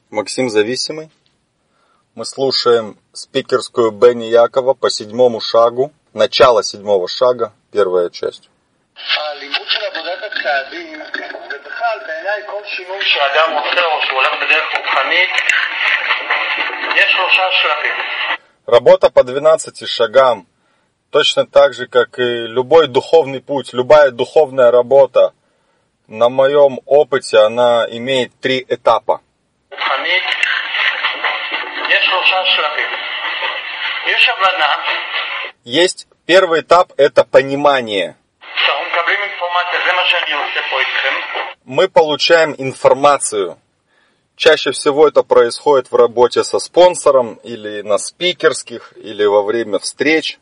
Максим Зависимый. Мы слушаем спикерскую Бенни Якова по 7 шагу, начало 7 шага, первая часть. הלימוד של עבודת הצעדים, ובכלל בעיניי כל שינוי שאדם עושה או שהוא הולך בדרך רוחנית, יש 3 שלבים. Работа по 12 шагам, точно так же, как и любой духовный путь, любая духовная работа, на моем опыте она имеет 3 этапа. רוחנית, יש 3 שלבים. יש הבנה. Есть первый этап, это понимание. שאנחנו מקבלים אינפורמציה, זה מה שאני עושה פה איתכם. Мы получаем информацию. Чаще всего это происходит в работе со спонсором, или на спикерских, или во время встреч.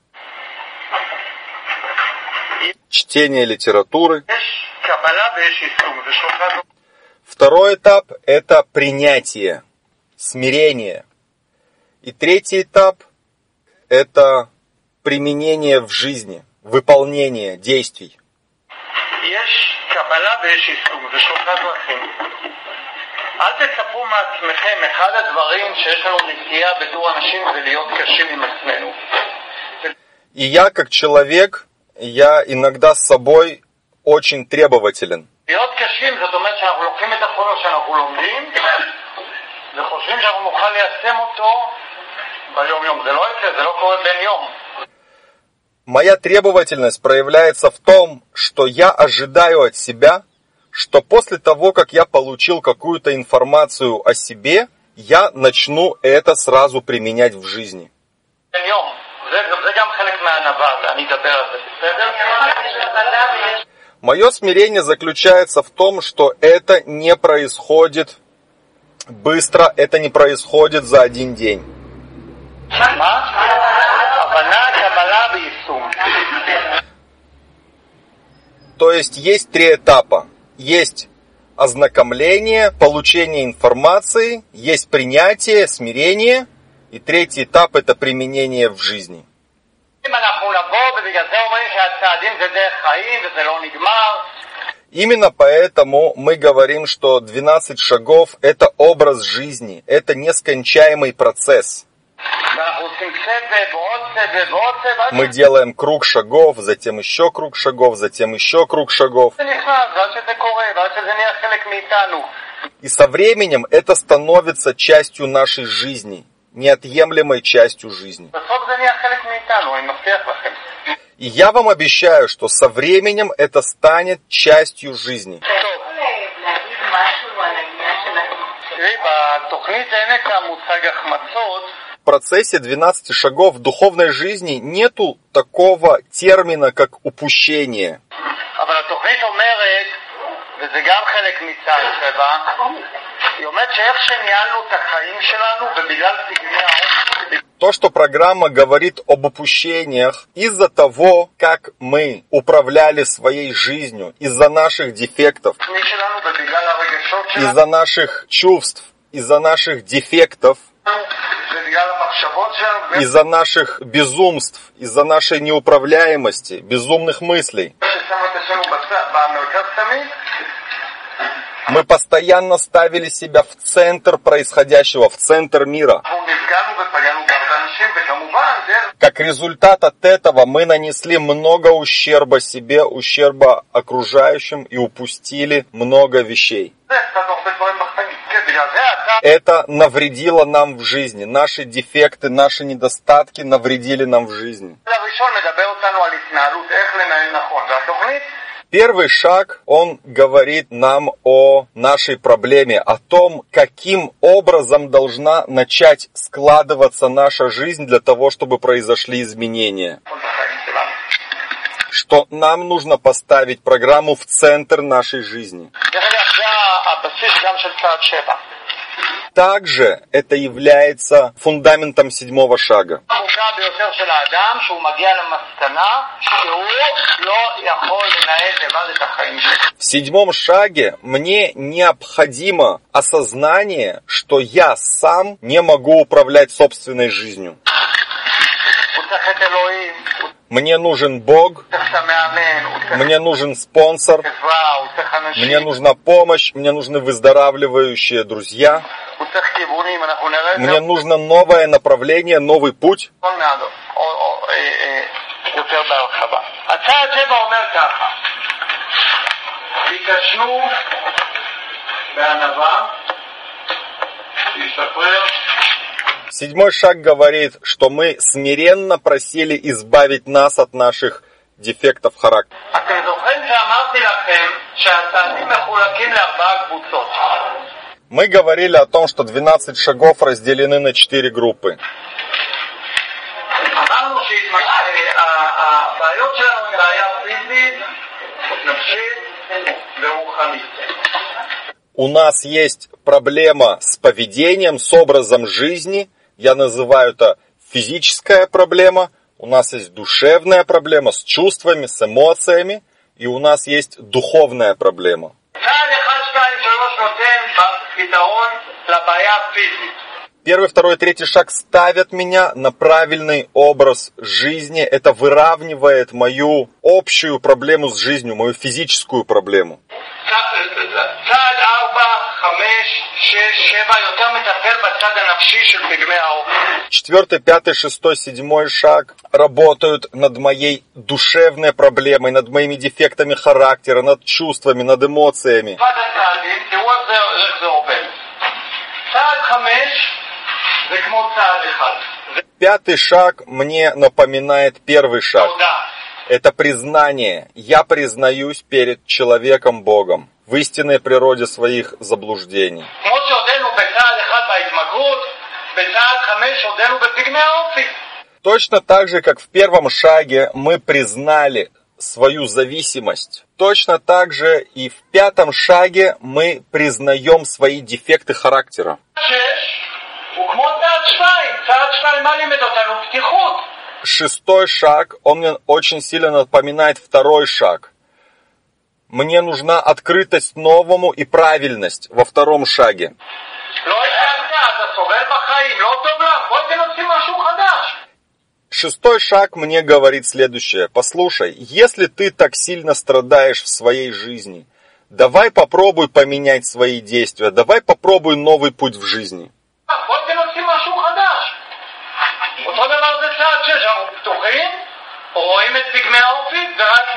Чтение литературы. יש קבלה ויש יישום, זה 3. Второй этап – это принятие, смирение. И третий этап – это применение в жизни, выполнение действий. יש קבלה ויש יישום, זה 3 דרכים. אל תצפו מעצמכם, אחד הדברים שיש לנו נטייה בתור אנשים זה להיות קשים עם עצמנו. И я, как человек, я иногда с собой очень требователен. להיות קשים זאת אומרת שאנחנו לוקחים את החומר שאנחנו לומדים וחושבים שאנחנו נוכל ליישם אותו ביום יום. זה לא יקרה, זה לא קורה בין יום. Моя требовательность проявляется в том, что я ожидаю от себя, что после того, как я получил какую-то информацию о себе, я начну это сразу применять в жизни. בין יום. זה גם חלק מהענווה, אני אדבר על זה, בסדר? Мое смирение заключается в том, что это не происходит быстро, это не происходит за один день. מה? הבנה, קבלה ויישום. То есть 3 этапа. Есть ознакомление, получение информации, есть принятие, смирение, и 3 этап – это применение в жизни. אם אנחנו נבוא ובגלל זה אומרים שהצעדים זה דרך חיים וזה לא נגמר. Именно поэтому мы говорим, что 12 шагов – это образ жизни, это нескончаемый процесс. ואנחנו עושים צוות ועוד צוות ועוד צוות. Мы делаем круг шагов, затем еще круг шагов, затем еще круг шагов. זה נכנס, ועד שזה קורה, ועד שזה נהיה חלק מאיתנו. И со временем это становится частью нашей жизни, неотъемлемой частью жизни. בסוף זה נהיה חלק מאיתנו, אני מבטיח לכם. И я вам обещаю, что со временем это станет частью жизни. טוב. תראי, בתוכנית אין את המושג החמצות. В процессе 12 шагов в духовной жизни нету такого термина, как упущение. אבל התוכנית אומרת, וזה גם חלק מצד 7, היא אומרת שאיך שניהלנו את החיים שלנו, ובגלל סגני העומק, То, что программа говорит об упущениях, из-за того, как мы управляли своей жизнью, из-за наших дефектов, שלנו ובגלל הרגשות שלנו, из-за наших чувств, из-за наших дефектов, ובגלל המחשבות שלנו, из-за наших безумств, из-за нашей неуправляемости, безумных мыслей. ששם את השם במרכז תמיד, Мы постоянно ставили себя в центр происходящего, в центр мира. אנחנו נפגענו ופגענו גם באנשים, וכמובן דרך Как результат от этого мы нанесли много ущерба себе, ущерба окружающим и упустили много вещей. זה קצת הרבה דברים בחיים. כן, בגלל זה אתה, Это навредило нам в жизни. Наши дефекты, наши недостатки навредили нам в жизни. הראשון מדבר אותנו על התנהלות, איך לנהל נכון, והתוכנית Первый шаг, он говорит нам о нашей проблеме, о том, каким образом должна начать складываться наша жизнь для того, чтобы произошли изменения. בחיים שלנו. Что нам нужно поставить программу в центр нашей жизни. דרך אגב, זה הבסיס גם של צעד 7. Также это является фундаментом 7 шага. המורכב ביותר של האדם, שהוא מגיע למסקנה שהוא לא יכול לנהל לבד את החיים שלו. В 7 шаге мне необходимо осознание, что я сам не могу управлять собственной жизнью. הוא צריך את אלוהים, הוא Мне нужен Бог, צריך את המאמן, הוא צריך мне нужен спонсор, עזרה, הוא צריך אנשים, мне нужна помощь, мне нужны выздоравливающие друзья, הוא צריך כיוונים, אנחנו נראה את Мне нужно новое направление, новый путь. יותר בהרחבה. הצעד 7 אומר ככה, ביקשנו בענווה, להשתפר. Седьмой шаг говорит, что мы смиренно просили избавить нас от наших дефектов характера. אתם זוכרים שאמרתי לכם שהצעדים מחולקים ל4 קבוצות. Мы говорили о том, что 12 шагов разделены на 4 группы. אמרנו שהבעיות שלנו הן בעיה פיזית, נפשית ורוחנית. У нас есть проблема с поведением, с образом жизни. Я называю это физическая проблема. У нас есть душевная проблема с чувствами, с эмоциями. И у нас есть духовная проблема. צעד 1, 2, 3 נותן פתרון לבעיה הפיזית. Первый, второй, третий шаг ставят меня на правильный образ жизни. Это выравнивает мою общую проблему с жизнью, мою физическую проблему. צעד 4, 5, 6, 7 יותר מטפל בצד הנפשי של פגמי האופי. Четвертый, пятый, шестой, седьмой шаг работают над моей душевной проблемой, над моими дефектами характера, над чувствами, над эмоциями. הצעדים, תראו איך זה עובד. צעד 5 זה כמו צעד 1. Пятый шаг мне напоминает первый шаг. תודה. Это признание. Я признаюсь перед человеком Богом в истинной природе своих заблуждений. כמו שהודנו בצעד 1 בהתמכרות, בצעד 5 הודנו בפגמי האופי. Точно так же, как в первом шаге мы признали свою зависимость, точно так же и в пятом шаге мы признаем свои дефекты характера. 6 הוא כמו צעד 2. צעד 2 מה לימד אותנו? פתיחות. Шестой шаг, он мне очень сильно напоминает второй шаг. Мне нужна открытость новому и правильность во втором шаге. לא הצלחת, אתה סובל בחיים, לא טוב לך, בואי תנסי משהו חדש. Шестой шаг мне говорит следующее. Послушай, если ты так сильно страдаешь в своей жизни, давай попробуй поменять свои действия, давай попробуй новый путь в жизни. בואי תנסי משהו חדש. אותו דבר זה צעד 6, אנחנו פתוחים, רואים את פגמי האופי ורק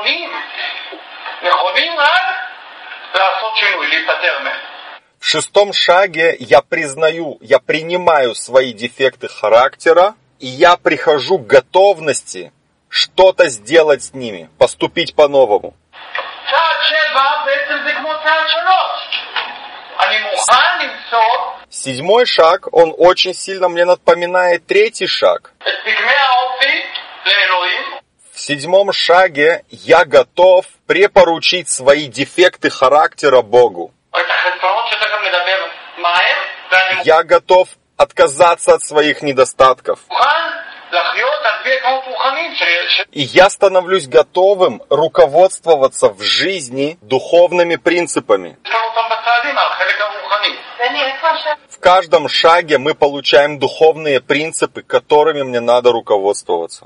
נכונים רק לעשות שינוי, להיפטר מהם. В шестом шаге я принимаю свои дефекты характера, и я прихожу к готовности что-то сделать с ними, поступить по-новому. צעד 7 בעצם זה כמו צעד 3. אני מוכן למצוא Седьмой шаг, он очень сильно мне напоминает третий шаг. את פגמי האופי לאלוהים. В седьмом шаге я готов препоручить свои дефекты характера Богу. או את החסרונות שתכף נדבר מה הם, ואני Я готов отказаться от своих недостатков. מוכן לחיות על פי עקרונות רוחניים И я становлюсь готовым руководствоваться в жизни духовными принципами. שיש לנו אותם בצעדים, על החלק הרוחני. В каждом шаге мы получаем духовные принципы, которыми мне надо руководствоваться.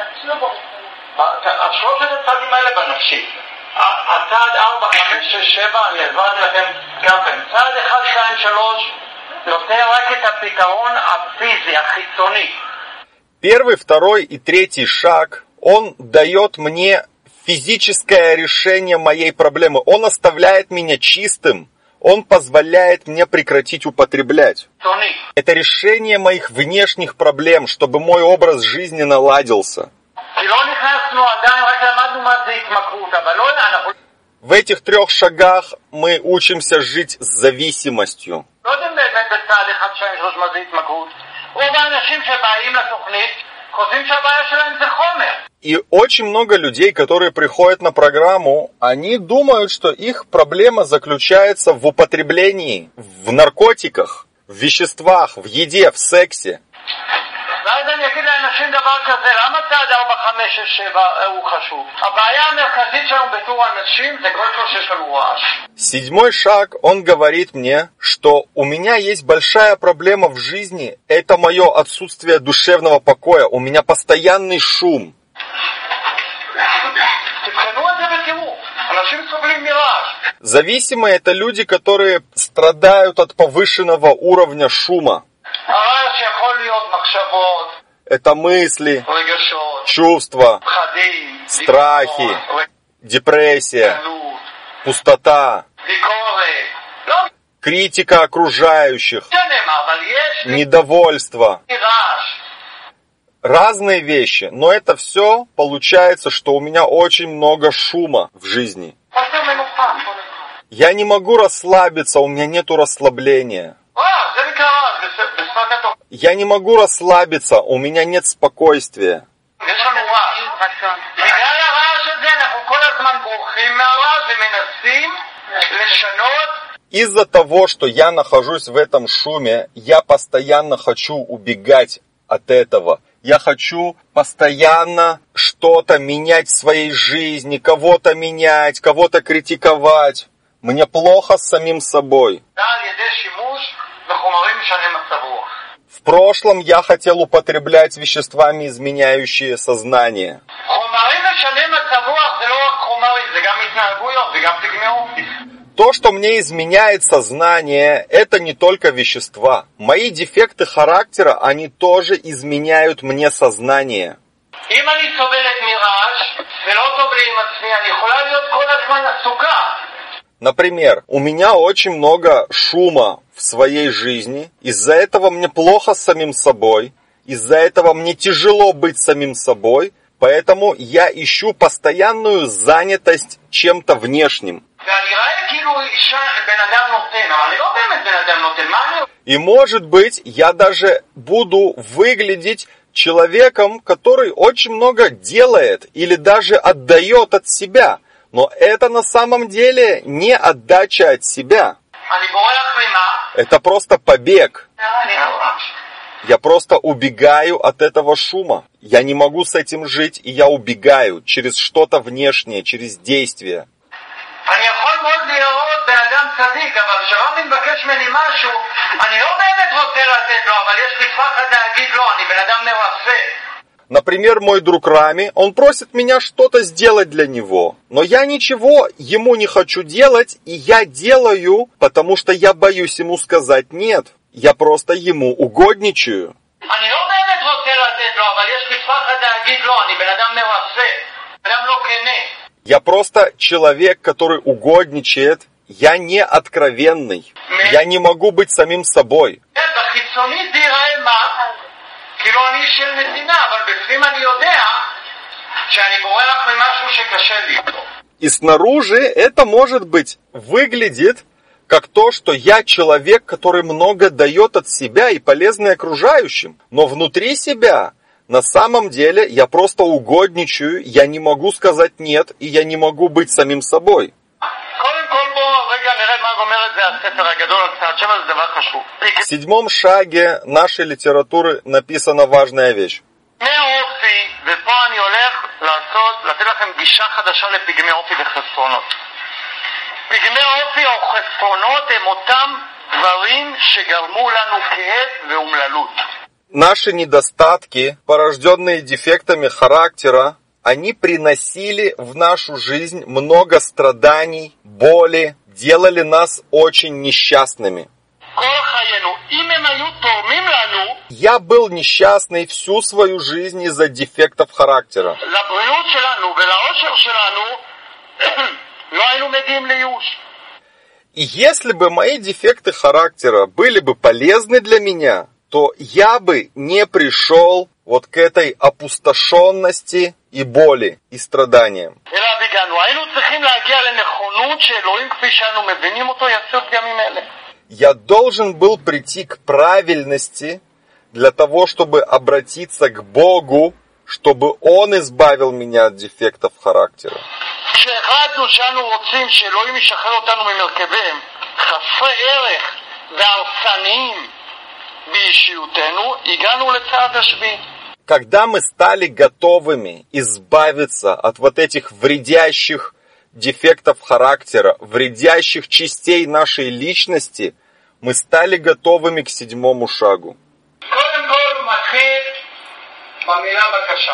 השלושת הצעדים האלה בנפשי. הצעד 4, 5, 6, 7, אני הסברתי לכם גם כן. צעד 1, 2, 3 נותן רק את הפתרון הפיזי, החיצוני. Первый, второй и третий шаг, он дает мне физическое решение моей проблемы. Он оставляет меня чистым. Он позволяет мне прекратить употреблять. חיצוני. Это решение моих внешних проблем, чтобы мой образ жизни наладился. כי לא נכנסנו עדיין, רק למדנו מה זה התמכרות, אבל לא אנחנו В этих 3 шагах мы учимся жить с зависимостью. לא יודעים באמת בצעד 1, 2, 3 מה זה התמכרות. רוב האנשים שבאים לתוכנית חושבים שהבעיה שלהם זה חומר. И очень много людей, которые приходят на программу, они думают, что их проблема заключается в употреблении, в наркотиках, в веществах, в еде, в сексе. ואז אני אגיד לאנשים דבר כזה, למה צעד 4, 5, 6, 7 הוא חשוב? הבעיה המרכזית שלנו בתור אנשים זה כל כך שיש לנו רעש. Седьмой шаг, он говорит мне, что у меня есть большая проблема в жизни, это мое отсутствие душевного покоя, у меня постоянный шум. תבחנו את זה ותראו, אנשים סובלים מרעש. Зависимые – это люди, которые страдают от повышенного уровня шума. הרעש יכול להיות מחשבות, Это мысли, רגשות, чувства, פחדים, страхи, דיכאון, депрессия, ריקנות, пустота, ביקורת. לא критика окружающих, משנה מה, אבל יש לי недовольство. רעש. Разные вещи, но это все получается, что у меня очень много шума в жизни. חוסר מנוחה. כל הזמן. Я не могу расслабиться, у меня нету расслабления. זה נקרא רעש בשפת התורה. Я не могу расслабиться, у меня нет спокойствия. יש לנו רעש. בגלל הרעש הזה אנחנו כל הזמן בורחים מהרעש ומנסים לשנות. Из-за того, что я нахожусь в этом шуме, я постоянно хочу убегать от этого. Я хочу постоянно что-то менять в своей жизни, кого-то менять, кого-то критиковать. Мне плохо с самим собой. על ידי שימוש בחומרים משני מצב רוח. В прошлом я хотел употреблять веществами, изменяющие сознание. חומרים משני מצב רוח זה לא רק חומרים, זה גם התנהגויות, זה גם דגמי אופי. То, что мне изменяет сознание, это не только вещества. Мои дефекты характера, они тоже изменяют мне сознание. אם אני סובלת מרעש ולא טוב לי עם עצמי, אני יכולה להיות כל הזמן עסוקה. Например, у меня очень много шума в своей жизни, из-за этого мне плохо с самим собой, из-за этого мне тяжело быть самим собой, поэтому я ищу постоянную занятость чем-то внешним. ואני רואה כאילו בן אדם נותן, אבל אני לא באמת בן אדם נותן, מה אני... И может быть, я даже буду выглядеть человеком, который очень много делает или даже отдает от себя. Но это на самом деле не отдача от себя. אני בורח ממה? Это просто побег. אני הרעש. Я просто убегаю от этого шума. Я не могу с этим жить, и я убегаю через что-то внешнее, через действие. אני יכול מאוד לראות בן אדם צדיק, אבל כשרבי מבקש ממני משהו, אני לא באמת רוצה לתת לו, אבל יש לי פחד להגיד לו, אני בן אדם מרצה. Например, мой друг Рами, он просит меня что-то сделать для него. Но я ничего ему не хочу делать, и я делаю, потому что я боюсь ему сказать «нет». Я просто ему угодничаю. אני לא באמת רוצה לתת לו, אבל יש לי פחד להגיד לו, אני בן אדם מרצה. אדם לא כנה. Я просто человек, который угодничает. Я не откровенный. Я не могу быть самим собой. בחיצונית זה ייראה מה? כאילו אני של נתינה, אבל בפנים אני יודע שאני בורח ממשהו שקשה לי איתו. И снаружи это, может быть, выглядит как то, что я человек, который много дает от себя и полезный окружающим. Но внутри себя, на самом деле, я просто угодничаю, я не могу сказать «нет», и я не могу быть самим собой. קודם כל בוא רגע נראה מה אומר את זה הספר הגדול על צעד שבע, זה דבר חשוב. В 7 шаге нашей литературы написана важная вещь. פגמי אופי, ופה אני הולך לתת לכם גישה חדשה לפגמי אופי וחסרונות. פגמי אופי או חסרונות הם אותם דברים שגרמו לנו כאב ואומללות. Наши недостатки, порожденные дефектами характера, они приносили в нашу жизнь много страданий, боли, делали нас очень несчастными. כל חיינו, אם הם היו תורמים לנו, Я был несчастный всю свою жизнь из-за дефектов характера. לבריאות שלנו ולאושר שלנו, לא היינו מגיעים לייאוש. И если бы мои дефекты характера были бы полезны для меня, то я бы не пришел вот к этой опустошенности и боли, и страданиям. אלא בגענו, היינו צריכים להגיע לנכונות שאלוהים כפי שאנו מבינים אותו יעשו פגמים אלה. Я должен был прийти к правильности для того, чтобы обратиться к Богу, чтобы Он избавил меня от дефектов характера. כשהחלטנו שאנו רוצים שאלוהים ישחרר אותנו ממרכביהם חסרי ערך והרסניים באישיותנו, הגענו לצעד השביעי. Когда мы стали готовыми избавиться от вот этих вредящих дефектов характера, вредящих частей нашей личности, мы стали готовыми к 7 шагу. קודם כל הוא מתחיל במילה בקשה.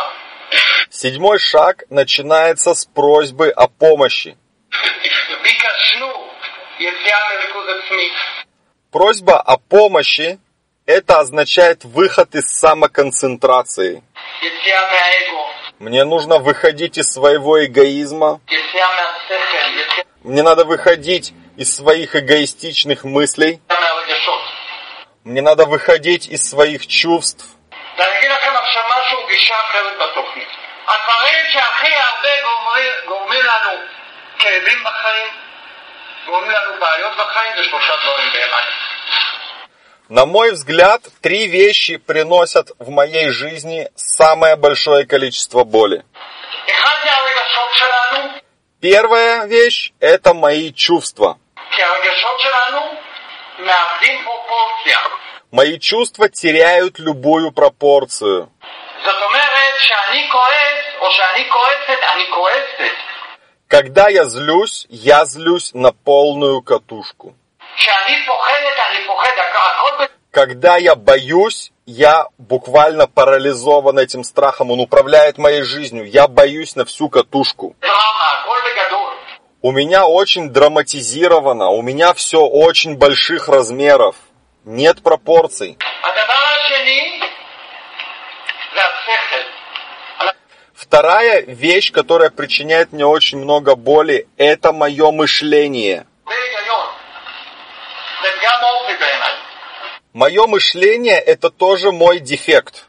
7 шаг начинается с просьбы о помощи. ביקשנו יציאה מריכוז עצמי. Просьба о помощи – это означает выход из самоконцентрации. יציאה מהאגו. Мне нужно выходить из своего эгоизма. יציאה מהשכל. יציאה Мне надо выходить из своих эгоистичных мыслей. מהרגשות. Мне надо выходить из своих чувств. ואני אגיד לכם עכשיו משהו, גישה אחרת בתוכנית. הדברים שהכי הרבה גורמים לנו כאבים בחיים, גורמים לנו בעיות בחיים, זה שלושה דברים באחד. На мой взгляд, 3 вещи приносят в моей жизни самое большое количество боли. אחד זה הרגשות שלנו, Первая вещь – это мои чувства. כי הרגשות שלנו מאבדים פרופורציה. Мои чувства теряют любую пропорцию. זאת אומרת שאני כועס, או שאני כועסת, אני כועסת. Когда я злюсь на полную катушку. כשאני פוחדת, אני פוחד. הכל Когда я боюсь, я буквально парализован этим страхом. Он управляет моей жизнью. Я боюсь на всю катушку. בדרמה, הכל בגדול. У меня очень драматизировано. У меня все очень больших размеров. Нет пропорций. הדבר השני זה השכל. Вторая вещь, которая причиняет мне очень много боли, это мое мышление. זה היגיון. זה פגם אופי בעיניי. Мое мышление – это тоже мой дефект.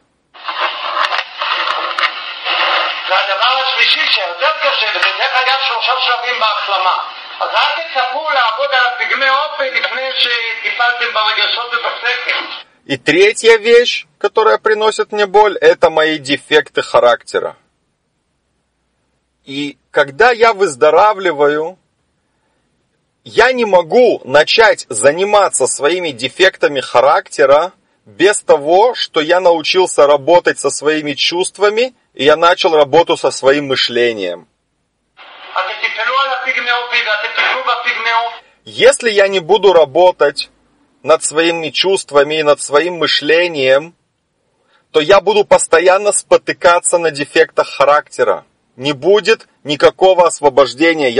והדבר השלישי שיותר קשה, וזה דרך אגב 3 שלבים בהחלמה. אז אל תצפו לעבוד על הפגמי אופי לפני שטיפלתם ברגשות ובשכל. И третья вещь, которая приносит мне боль, это мои дефекты характера. И когда я выздоравливаю, я не могу начать заниматься своими дефектами характера без того, что я научился работать со своими чувствами, и я начал работу со своим мышлением. אתם תפעלו על הפגמי אופי ואתם תפעלו בפגמי אופי. Если я не буду работать над своими чувствами и над своим мышлением, то я буду постоянно спотыкаться на дефектах характера. Не будет никакого освобождения.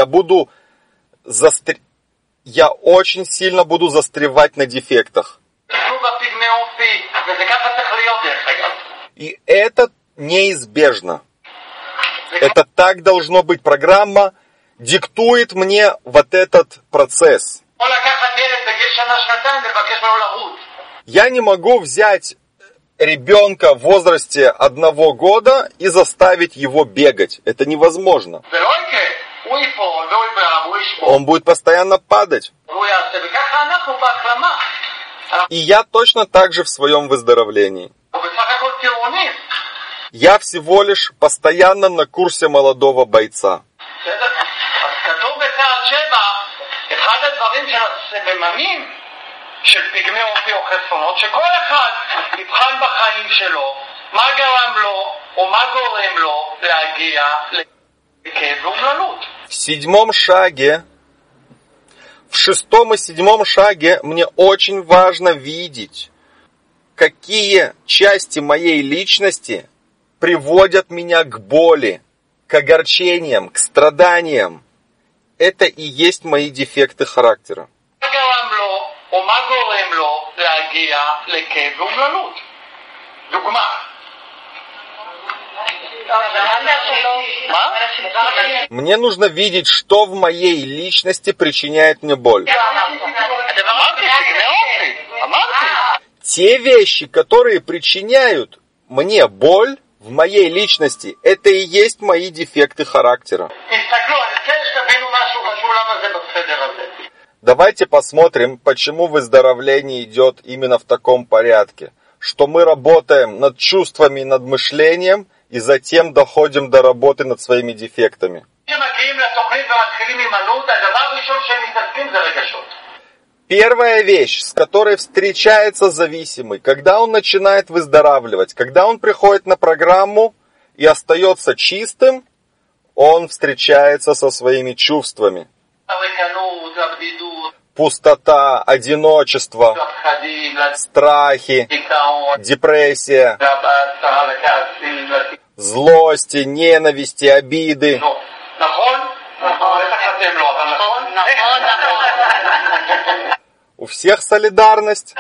Я очень сильно буду застревать на дефектах. תפעלו בפגמי אופי, וזה ככה צריך להיות דרך אגב. И это неизбежно. Это так должно быть. Программа диктует мне вот этот процесс. או לקחת ילד בגיל שנה-שנתיים ולבקש ממנו לרוץ. Я не могу взять ребенка в возрасте 1 года и заставить его бегать. Это невозможно. זה לא יקרה. הוא ייפול והוא ייבער והוא ישבור. Он будет постоянно падать. והוא יעשה, וככה אנחנו בהחלמה. И я точно так же в своем выздоровлении. הוא בסך הכל טירונים. Я всего лишь постоянно на курсе молодого бойца. בסדר? אז כתוב בצעד 7, אחד הדברים של הסממנים של פגמי אופי או חסרונות, שכל אחד יבחן בחיים שלו מה גרם לו או מה גורם לו להגיע לכאב ואומללות. В 7 шаге, в 6 и 7 шаге мне очень важно видеть, какие части моей личности приводят меня к боли, к огорчениям, к страданиям. Это и есть мои дефекты характера. מה גרם לו או מה גורם לו להגיע לכאב ואומללות. דוגמה. מה? Мне нужно видеть, что в моей личности причиняет мне боль. אמרתי, פגמי אופי. אמרתי. Те вещи, которые причиняют мне боль в моей личности, это и есть мои дефекты характера. תסתכלו, אני רוצה שתבינו משהו חשוב למה זה בסדר הזה. Давайте посмотрим, почему выздоровление идет именно в таком порядке. Что мы работаем над чувствами и над мышлением, и затем доходим до работы над своими дефектами. כשמגיעים לתוכנית ומתחילים הימנעות, הדבר הראשון שהם מתעסקים זה רגשות. Первая вещь, с которой встречается зависимый, когда он начинает выздоравливать, когда он приходит на программу и остается чистым, он встречается со своими чувствами. הריקנות, הבדידות, Пустота, одиночество, הפחדים, страхи, לדיכאון, депрессия, לבעצה, לכעסים, злости, ненависти, обиды. נכון? נכון. בטח אתם לא, אבל נכון? נכון. У всех солидарность.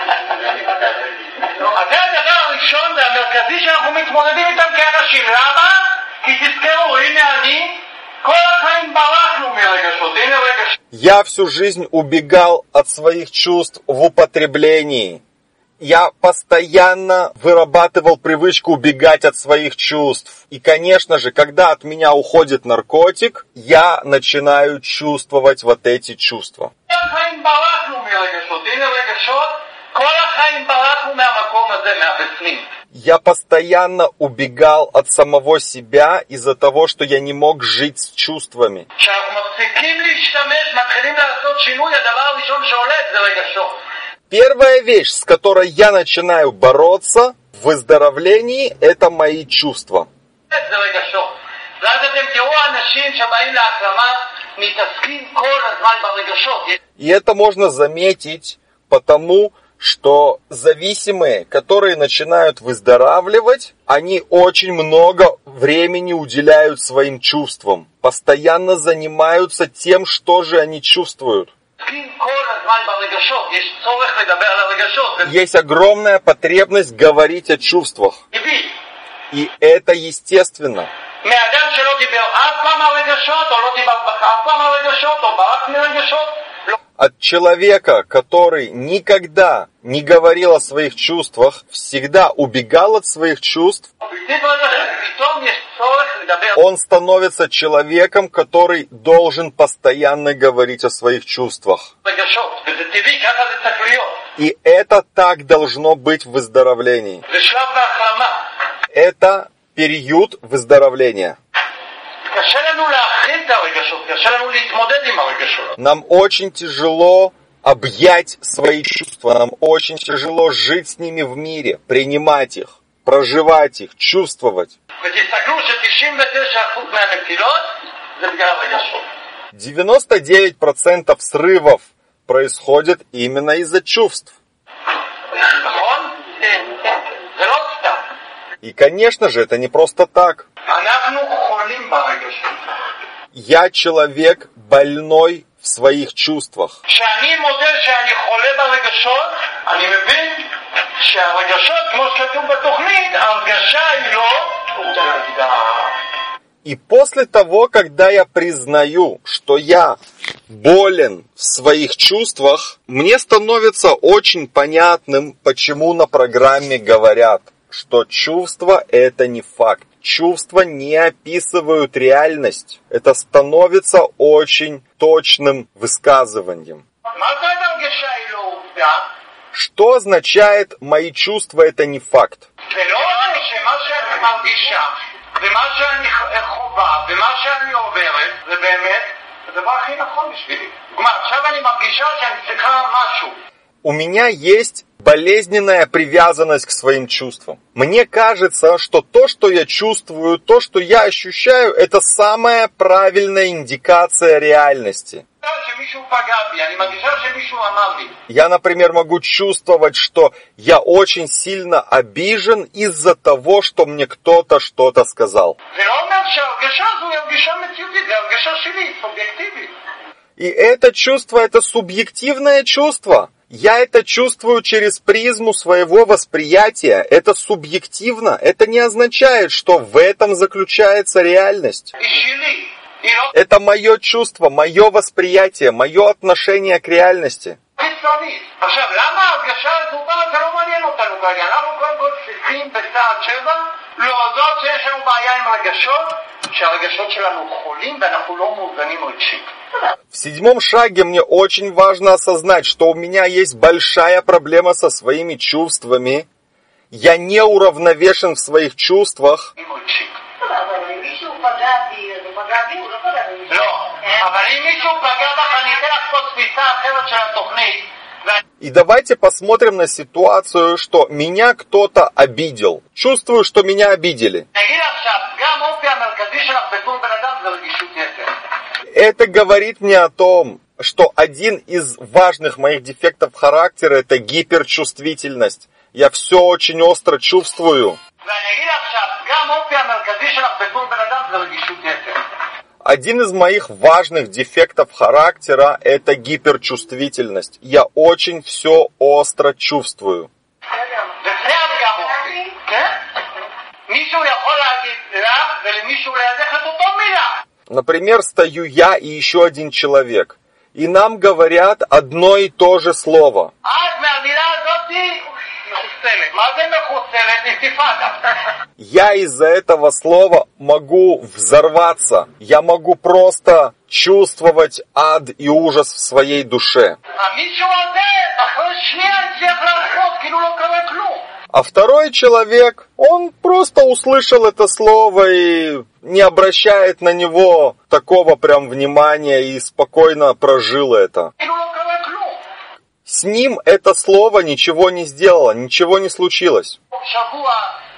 זה הדבר הראשון והמרכזי שאנחנו מתמודדים איתם כאנשים. למה? כי תזכרו, הנה אני, כל החיים ברחנו מרגשות. הנה רגשות. Я всю жизнь убегал от своих чувств в употреблении. Я постоянно вырабатывал привычку убегать от своих чувств. И, конечно же, когда от меня уходит наркотик, я начинаю чувствовать вот эти чувства. כל החיים ברחנו מרגשות. הנה רגשות. כל החיים ברחנו מהמקום הזה, מהבפנים. Я постоянно убегал от самого себя из-за того, что я не мог жить с чувствами. כשאנחנו מפסיקים להשתמש, מתחילים לעשות שינוי, הדבר הראשון שעולה זה רגשות. Первая вещь, с которой я начинаю бороться в выздоровлении, это мои чувства. זה רגשות. ואז אתם תראו אנשים שבאים להחלמה, מתעסקים כל הזמן ברגשות. И это можно заметить потому, что зависимые, которые начинают выздоравливать, они очень много времени уделяют своим чувствам, постоянно занимаются тем, что же они чувствуют. Есть огромная потребность говорить о чувствах. И это естественно. От человека, который никогда не говорил о своих чувствах, всегда убегал от своих чувств, он становится человеком, который должен постоянно говорить о своих чувствах. И это так должно быть в выздоровлении. Это период выздоровления. Нам очень тяжело объять свои чувства, нам очень тяжело жить с ними в мире, принимать их, проживать их, чувствовать. 99% срывов происходит именно из-за чувств. И, конечно же, это не просто так. Я человек больной в своих чувствах. И после того, когда я признаю, что я болен в своих чувствах, мне становится очень понятным, почему на программе говорят, что чувства – это не факт. Чувства не описывают реальность. Это становится очень точным высказыванием. Что означает «мои чувства – это не факт»? У меня есть болезненная привязанность к своим чувствам. Мне кажется, что то, что я чувствую, то, что я ощущаю, это самая правильная индикация реальности. Я, например, могу чувствовать, что я очень сильно обижен из-за того, что мне кто-то что-то сказал. И это чувство, это субъективное чувство. Я это чувствую через призму своего восприятия. Это субъективно. Это не означает, что в этом заключается реальность. Это мое чувство, мое восприятие, мое отношение к реальности. В седьмом шаге мне очень важно осознать, что у меня есть большая проблема со своими чувствами. Я не уравновешен в своих чувствах. И давайте посмотрим на ситуацию, что меня кто-то обидел. Чувствую, что меня обидели. Это говорит мне о том, что один из важных моих дефектов характера – это гиперчувствительность. Я все очень остро чувствую. Один из моих важных дефектов характера – это гиперчувствительность. Я очень все остро чувствую. וזה הפגם אופי, כן? מישהו יכול להגיד לך ולמישהו לידך את אותו מילה. Например, стою я и еще один человек, и нам говорят одно и то же слово. את מהמילה הזאת מחוסלת. מה זה מחוסלת? אינתיפאדה. Я из-за этого слова могу взорваться. Я могу просто чувствовать ад и ужас в своей душе. המישהו הזה, אחרי שנייה הצליח לעשות, כאילו לא קרה כלום. А второй человек, он просто услышал это слово и не обращает на него такого прям внимания и спокойно прожил это. כאילו לא קרה כלום. С ним это слово ничего не сделало, ничего не случилось. שבוע,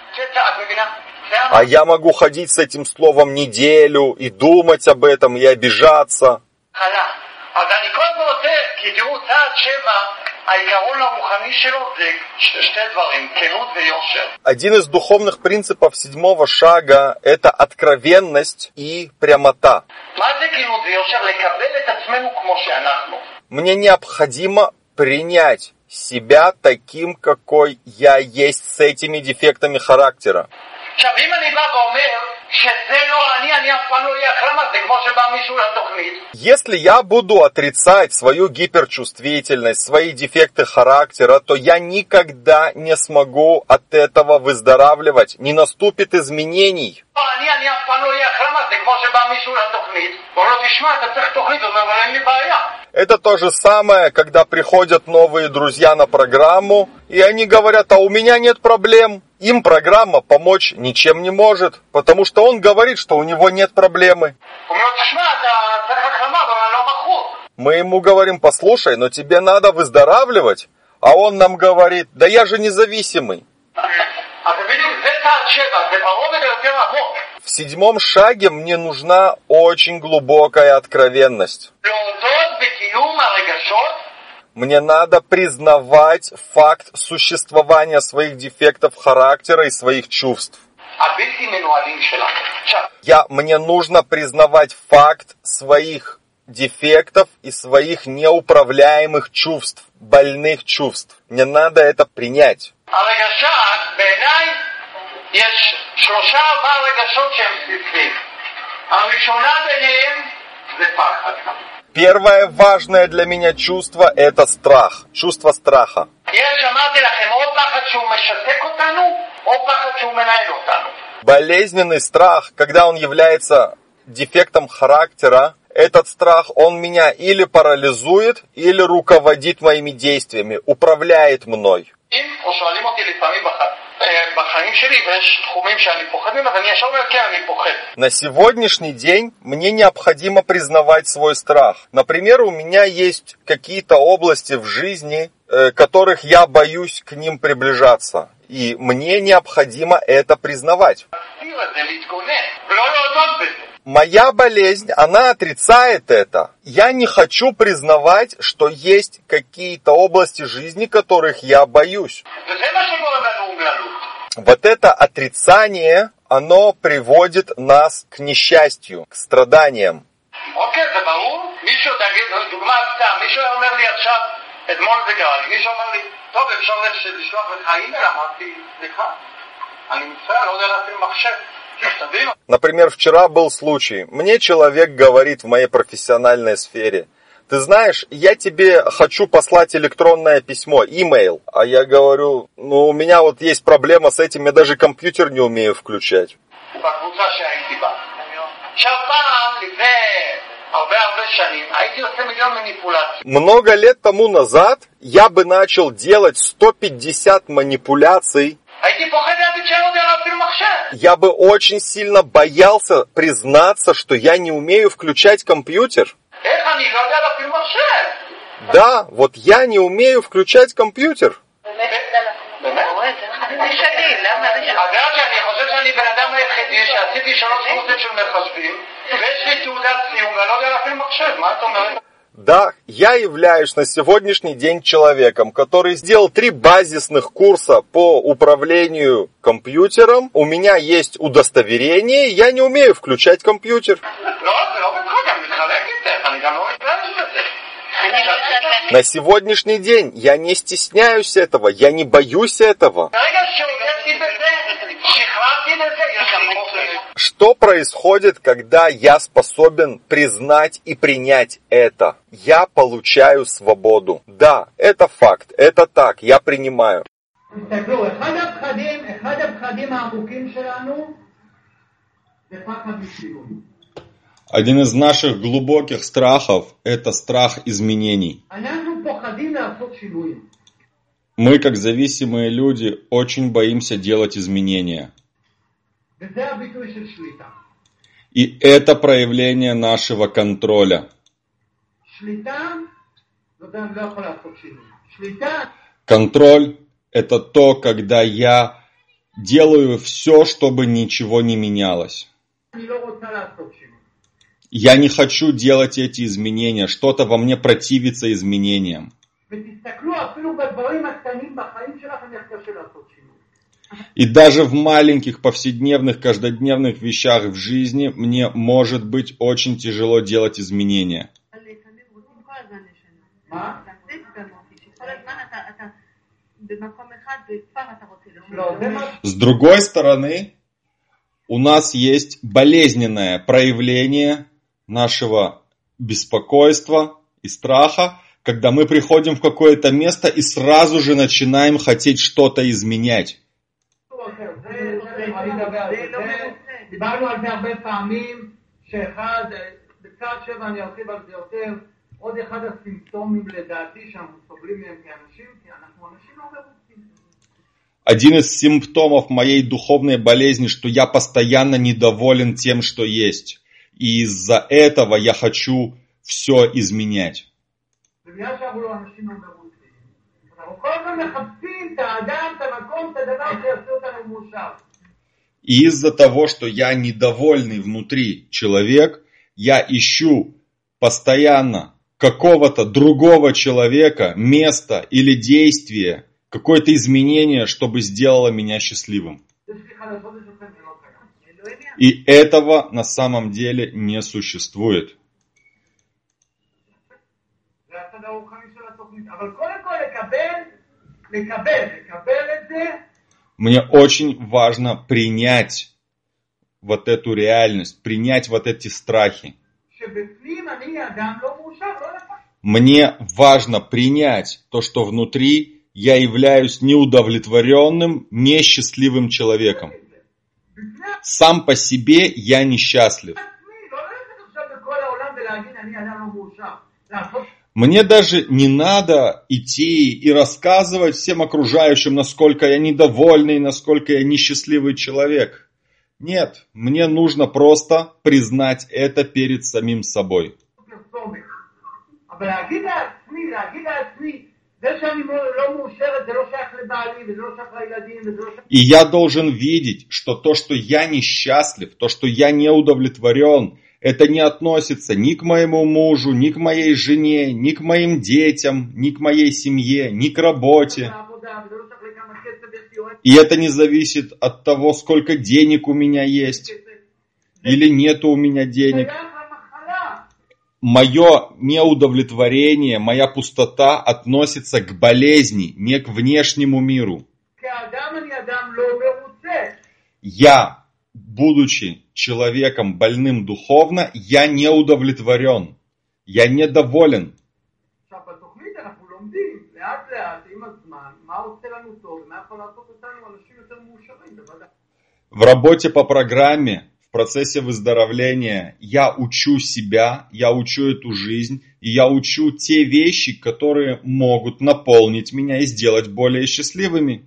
את מבינה? זה А я могу ходить с этим словом неделю и думать об этом, и обижаться. התחלה. אז אני קודם כל רוצה, כי תראו, צעד 7, העיקרון הרוחני שלו זה שתי דברים, כנות ויושר. Один из духовных принципов седьмого шага – это откровенность и прямота. מה זה כנות ויושר? לקבל את עצמנו כמו שאנחנו. Мне необходимо принять себя таким, какой я есть, с этими дефектами характера. עכשיו, אם אני בא ואומר שזה לא אני אף פעם לא אהיה החלמה, זה כמו שבא מישהו לתוכנית. Если я буду отрицать свою гиперчувствительность, свои дефекты характера, то я никогда не смогу от этого выздоравливать, не наступит изменений. לא, אני אף פעם לא אהיה החלמה, זה כמו שבא מישהו לתוכנית. הוא אומר לו, תשמע, אתה צריך תוכנית, הוא אומר, אבל אין לי בעיה. Это то же самое, когда приходят новые друзья на программу, и они говорят, а у меня нет проблем. Им программа помочь ничем не может, потому что он говорит, что у него нет проблемы. הוא אומר לו, תשמע, אתה צריך החלמה, אבל אני לא בחור. Мы ему говорим, послушай, но тебе надо выздоравливать. А он нам говорит, да я же независимый. אז בדיוק, זה צעד 7, זה ברובד היותר עמוק. В седьмом шаге мне нужна очень глубокая откровенность. להודות בקיום הרגשות, Мне надо признавать факт существования своих дефектов характера и своих чувств. הבלתי מנוהלים שלנו. עכשיו, Мне нужно признавать факт своих дефектов и своих неуправляемых чувств, больных чувств. Мне надо это принять. הרגשות, בעיניי, יש 3-4 רגשות שהם בסיסיים. הראשונה ביניהם זה פחד. Первое важное для меня чувство – это страх, чувство страха. יש, אמרתי לכם, או פחד שהוא משתק אותנו, או פחד שהוא מנהל אותנו. Болезненный страх, когда он является дефектом характера, этот страх, он меня или парализует, или руководит моими действиями, управляет мной. או שואלים אותי לפעמים בחיים שלי, ויש תחומים שאני פוחד ממנו, ואני ישר אומר, כן, אני פוחד. На сегодняшний день мне необходимо признавать свой страх. Например, у меня есть какие-то области в жизни, которых я боюсь к ним приближаться. И мне необходимо это признавать. להסתיר את זה, להתגונן, ולא להודות בזה. Моя болезнь, она отрицает это. Я не хочу признавать, что есть какие-то области жизни, которых я боюсь. וזה מה שגורם לנו אומללות. Вот это отрицание, оно приводит нас к נשייסטю, к страданиям. אוקיי, זה ברור? מישהו, תגיד, דוגמה סתם, מישהו אומר לי עכשיו, אתמול זה קרה לי, מישהו אומר לי, טוב, אפשר לשלוח לך אימייל, אמרתי, סליחה, אני מצטער, לא יודע להפעיל מחשב. Например, вчера был случай. Мне человек говорит в моей профессиональной сфере: ты знаешь, я тебе хочу послать электронное письмо, имейл. А я говорю, ну у меня вот есть проблема с этим, я даже компьютер не умею включать. בקבוצה שהייתי בה. עכשיו פעם, לפני הרבה שנים, הייתי עושה מיליון מניפולציות. Много лет тому назад я бы начал делать 150 манипуляций. הייתי פוחד להגיד שאני לא יודע להפעיל מחשב. Я бы очень сильно боялся признаться, что я не умею включать компьютер. איך אני לא יודע להפעיל מחשב? Да, вот я не умею включать компьютер. באמת? אגב שאני חושב שאני בן אדם היחידי שעשיתי 3 קורסים של מחשבים ויש לי תעודת סיום ואני לא יודע להפעיל מחשב, מה את אומרת? Да, я являюсь на сегодняшний день человеком, который сделал 3 базисных курса по управлению компьютером. У меня есть удостоверение, я не умею включать компьютер. לא, זה לא На сегодняшний день я не стесняюсь этого, я не боюсь этого. Что происходит, когда я способен признать и принять это? Я получаю свободу. Да, это факт, это так, я принимаю. Один из наших глубоких страхов – это страх изменений. Мы, как зависимые люди, очень боимся делать изменения. И это проявление нашего контроля. Контроль – это то, когда я делаю все, чтобы ничего не менялось. Я не хочу делать эти изменения, что-то во мне противится изменениям. И даже в маленьких повседневных, каждодневных вещах в жизни мне может быть очень тяжело делать изменения. С другой стороны, у нас есть болезненное проявление нашего беспокойства и страха, когда мы приходим в какое-то место и сразу же начинаем хотеть что-то изменять. Один из симптомов моей духовной болезни, что я постоянно недоволен тем, что есть. И из-за этого я хочу все изменять. И из-за того, что я недовольный внутри человек, я ищу постоянно какого-то другого человека, места или действия, какое-то изменение, чтобы сделало меня счастливым. И этого на самом деле не существует. Мне очень важно принять вот эту реальность, принять вот эти страхи. Мне важно принять то, что внутри я являюсь неудовлетворенным, несчастливым человеком. Сам по себе я несчастлив. Мне даже не надо идти и рассказывать всем окружающим, насколько я недовольный, насколько я несчастливый человек. Нет, мне нужно просто признать это перед самим собой. И я должен видеть, что то, что я несчастлив, то, что я не удовлетворен, это не относится ни к моему мужу, ни к моей жене, ни к моим детям, ни к моей семье, ни к работе. И это не зависит от того, сколько денег у меня есть или нету у меня денег. Мое неудовлетворение, моя пустота относится к болезни, не к внешнему миру. Я, будучи человеком больным духовно, я не удовлетворен, я недоволен. В работе по программе, в процессе выздоровления я учу себя, я учу эту жизнь, и я учу те вещи, которые могут наполнить меня и сделать более счастливыми.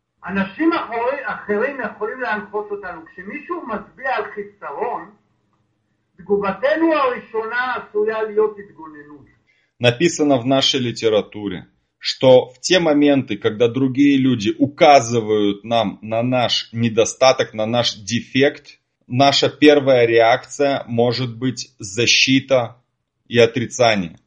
Написано в нашей литературе, что в те моменты, когда другие люди указывают нам на наш недостаток, на наш дефект, наша первая реакция может быть защита и отрицание.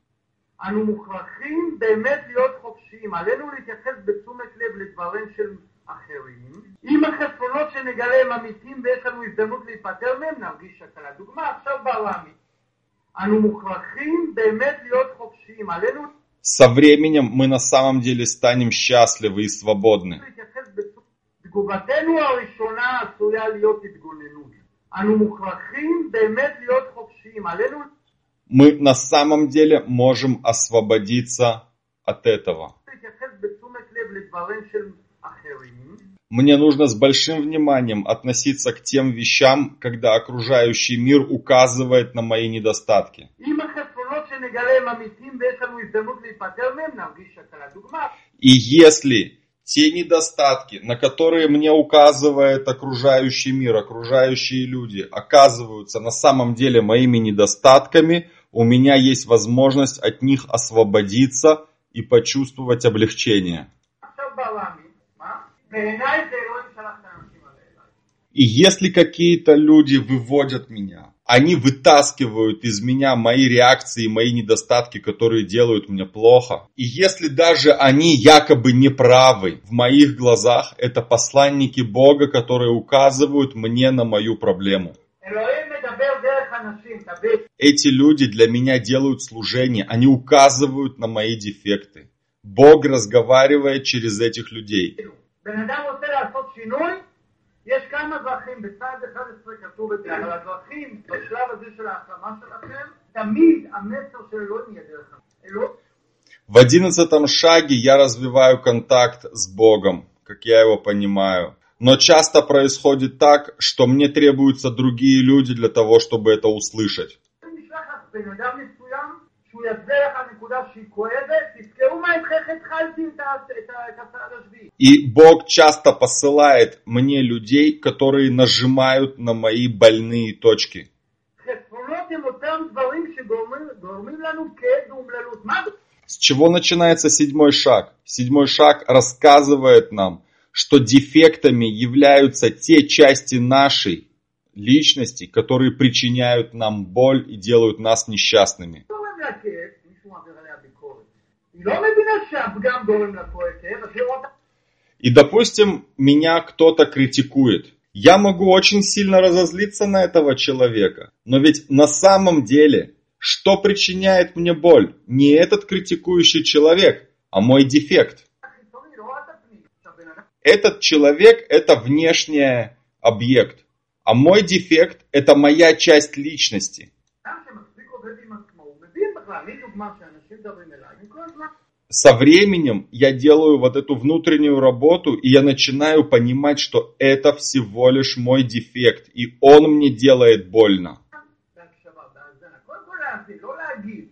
אנו מוכרחים באמת להיות חופשיים. עלינו Со временем мы на самом деле станем счастливы и свободны. להתייחס בתגובתנו הראשונה עשויה להיות התגוננות. אנו מוכרחים באמת להיות חופשיים. עלינו Мы на самом деле можем освободиться от этого. להתייחס בתשומת לב לדברים של אחרים. Мне нужно с большим вниманием относиться к тем вещам, когда окружающий мир указывает на мои недостатки. אם החסרונות שנגלה הם אמיתיים ויש לנו הזדמנות להיפטר מהם, נרגיש הקלה. דוגמה, И если те недостатки, на которые мне указывает окружающий мир, окружающие люди, оказываются на самом деле моими недостатками, у меня есть возможность от них освободиться и почувствовать облегчение. עכשיו בעולמי, מה? בעיניי זה אלוהים שלח את האנשים האלה. И если какие-то люди выводят меня, они вытаскивают из меня мои реакции, мои недостатки, которые делают мне плохо. И если даже они якобы неправы, в моих глазах это посланники Бога, которые указывают мне на мою проблему. אלוהים מדבר דרך אנשים, תבין. Эти люди для меня делают служение, они указывают на мои дефекты. Бог разговаривает через этих людей. בן אדם רוצה לעשות שינוי, יש כמה דרכים, בצד 11 כתוב את זה, אבל הדרכים בשלב הזה של ההחלמה שלכם, תמיד המסר של אלוהים יהיה דרך אלוהים. В 11 шаге я развиваю контакт с Богом, как я его понимаю. Но часто происходит так, что мне требуются другие люди для того, чтобы это услышать. אם נשלח לך בן אדם מסוים, שהוא יסביר לך נקודה שהיא כואבת, תזכרו מה איך התחלתי את הצעד השביעי. И Бог часто посылает мне людей, которые нажимают на мои больные точки. חסרונות הם אותם דברים שגורמים לנו כאב ואומללות. מה זה? С чего начинается 7 шаг? 7 шаг рассказывает нам, что дефектами являются те части нашей личности, которые причиняют нам боль и делают нас несчастными. גורם לה כאב, מישהו מעביר עליה ביקורת. היא לא מבינה שהפגם גורם לה פה כאב, אז היא רואה... И, допустим, меня кто-то критикует. Я могу очень сильно разозлиться на этого человека. Но ведь на самом деле, что причиняет мне боль? Не этот критикующий человек, а мой дефект. החיצוני, לא רואה את הפנים. עכשיו, בן אדם... Этот человек – это внешний объект. А мой дефект – это моя часть личности. אדם שמספיק עובד עם עצמו, הוא מבין בכלל, מי דוגמה שאנשים מדברים אליי, אני כל הזמן... Со временем я делаю вот эту внутреннюю работу, и я начинаю понимать, что это всего лишь мой дефект, и он мне делает больно. בהקשבה, בהאזנה, קודם כל להאזין, לא להגיב.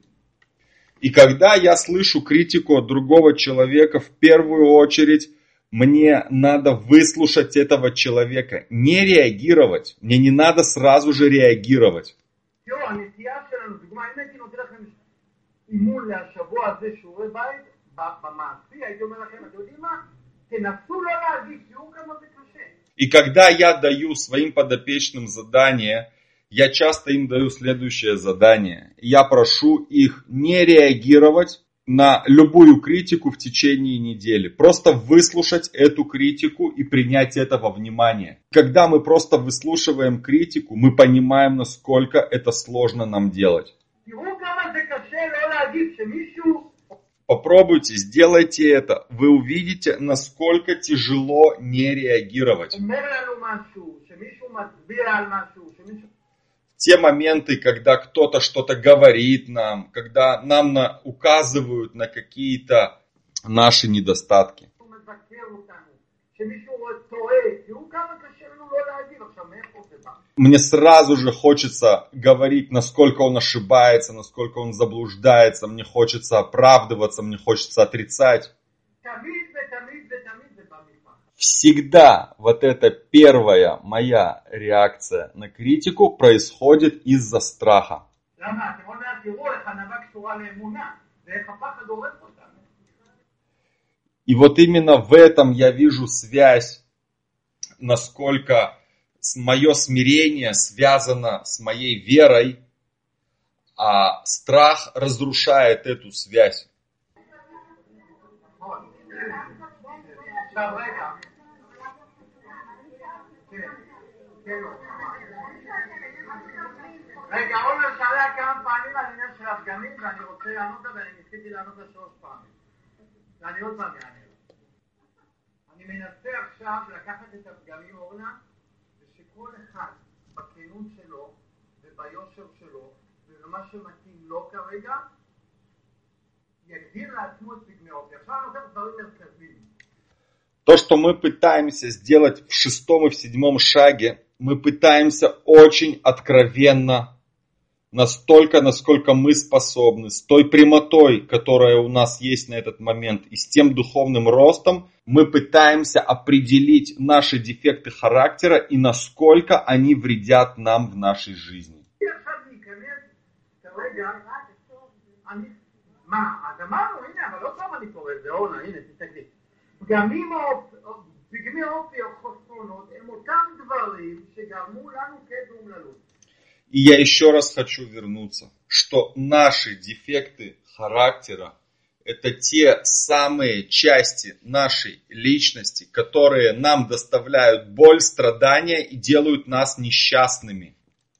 И когда я слышу критику от другого человека, в первую очередь мне надо выслушать этого человека, не реагировать. Мне не надо сразу же реагировать. תראו, הנטייה שלנו, דוגמה, אם הייתי נותן לכם אימון להשבוע הזה שיעורי בית, במעשי, הייתי אומר לכם, אתם יודעים מה? תנסו לא להגיב, תראו כמה זה קשה. И когда я даю своим подопечным задание, я часто им даю следующее задание. Я прошу их не реагировать на любую критику в течение недели. Просто выслушать эту критику и принять это во внимание. Когда мы просто выслушиваем критику, мы понимаем, насколько это сложно нам делать. תראו כמה זה קשה לא להגיב, שמישהו Попробуйте, сделайте это. Вы увидите, насколько тяжело не реагировать. אומר לנו משהו, שמישהו מצביע על משהו, שמישהו... Те моменты, когда кто-то что-то говорит нам, когда нам указывают на какие-то наши недостатки. מבקר אותנו, שמישהו טועה, תראו כמה קשה לנו לא להגיב, עכשיו מאיפה זה בא? Мне сразу же хочется говорить, насколько он ошибается, насколько он заблуждается, мне хочется оправдываться, мне хочется отрицать. תמיד ותמיד ותמיד זה בא מפחד. Всегда вот эта первая моя реакция на критику происходит из-за страха. למה? אתם עוד מעט תראו איך ענווה קשורה לאמונה, ואיך הפחד הורס אותנו. И вот именно в этом я вижу связь, насколько мое смирение связано с моей верой, а страх разрушает эту связь. עכשיו רגע. כן, כן. רגע, עומר שאלה כמה פעמים על עניין של הפגמים, ואני רוצה לענות לה, ואני ניסיתי לענות לה 3 פעמים. ואני עוד פעם יענה לה. אני מנסה עכשיו לקחת את הפגמים, אורנה, ושכל אחד בכנות שלו, וביושר שלו, ובמה שמתאים לו כרגע, יגדיר לעצמו את פגמי אופי. עכשיו אני לוקח דברים מרכזיים. То, что мы пытаемся сделать в 6 и в 7 шаге, мы пытаемся очень откровенно, настолько, насколько мы способны, с той прямотой, которая у нас есть на этот момент, и с тем духовным ростом, мы пытаемся определить наши дефекты характера и насколько они вредят нам в нашей жизни. פגמי אופי או חסרונות הם אותם דברים שגרמו לנו כאב אומללות. И я еще раз хочу вернуться, что наши дефекты характера – это те самые части нашей личности, которые нам доставляют боль, страдания и делают нас несчастными.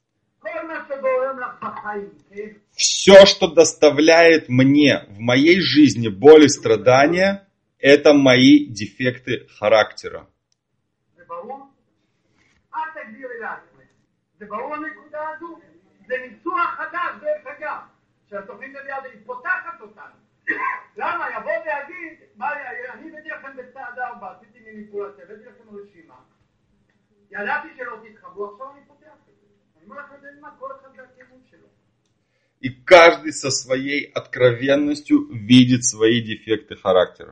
Все, что доставляет мне в моей жизни боль и страдания – это мои дефекты характера. למה? יבוא ויגיד, אני הבאתי לכם בצעד 4, עשיתי מניפולציה, הבאתי לכם רשימה, ידעתי שלא תתחברו, עכשיו אני פותח את זה. אני אומר לכם, זה מה, כל אחד והכיוון שלו. И каждый со своей откровенностью видит свои дефекты характера.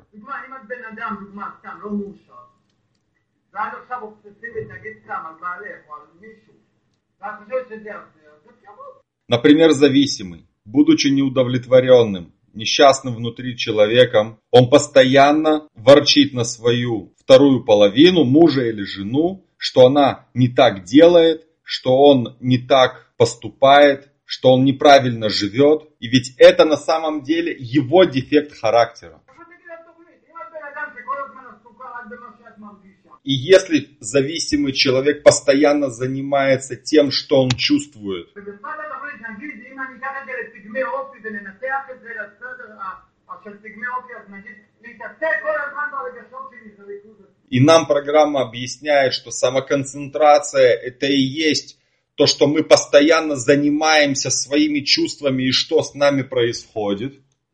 Например, зависимый, будучи неудовлетворенным, несчастным внутри человеком, он постоянно ворчит на свою вторую половину, мужа или жену, что она не так делает, что он не так поступает, что он неправильно живет, и ведь это на самом деле его дефект характера. И если зависимый человек постоянно занимается тем, что он чувствует, и нам программа объясняет, что самоконцентрация это и есть то, что мы постоянно занимаемся своими чувствами и что с нами происходит.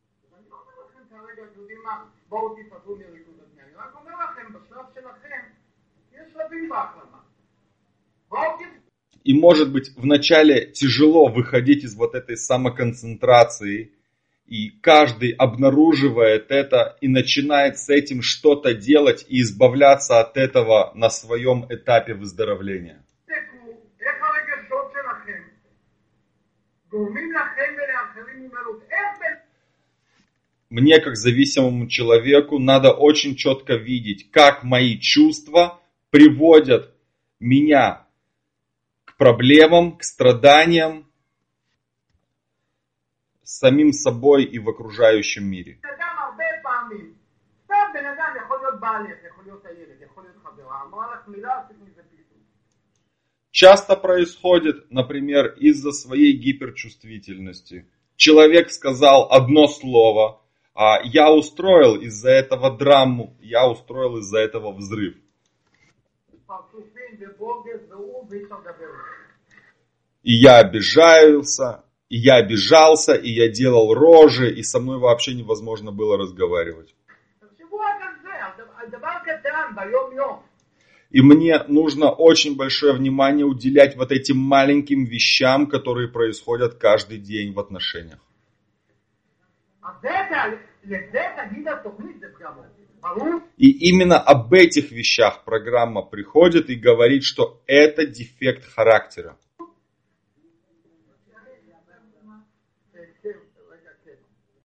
И может быть вначале тяжело выходить из вот этой самоконцентрации, и каждый обнаруживает это и начинает с этим что-то делать и избавляться от этого на своем этапе выздоровления. Мне, как зависимому человеку, надо очень четко видеть, как мои чувства приводят меня к проблемам, к страданиям с самим собой и в окружающем мире. Часто происходит, например, из-за своей гиперчувствительности. Человек сказал одно слово, а я устроил из-за этого драму, я устроил из-за этого взрыв. И я обижался, и я обижался, и я делал рожи, и со мной вообще невозможно было разговаривать. И мне нужно очень большое внимание уделять вот этим маленьким вещам, которые происходят каждый день в отношениях. И именно об этих вещах программа приходит и говорит, что это дефект характера.